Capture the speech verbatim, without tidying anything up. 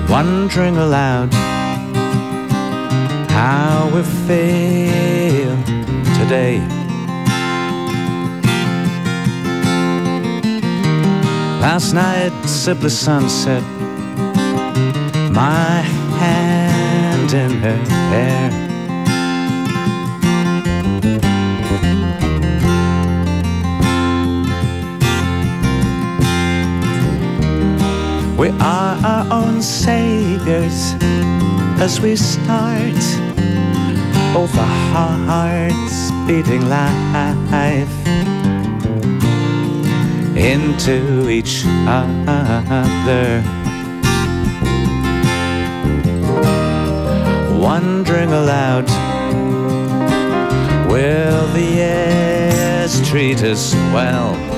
wondering aloud how we feel today. Last night, Sibley sunset, my hand in her hair. We are our own saviors as we start both our hearts beating life into each other, wondering aloud, will the years treat us well?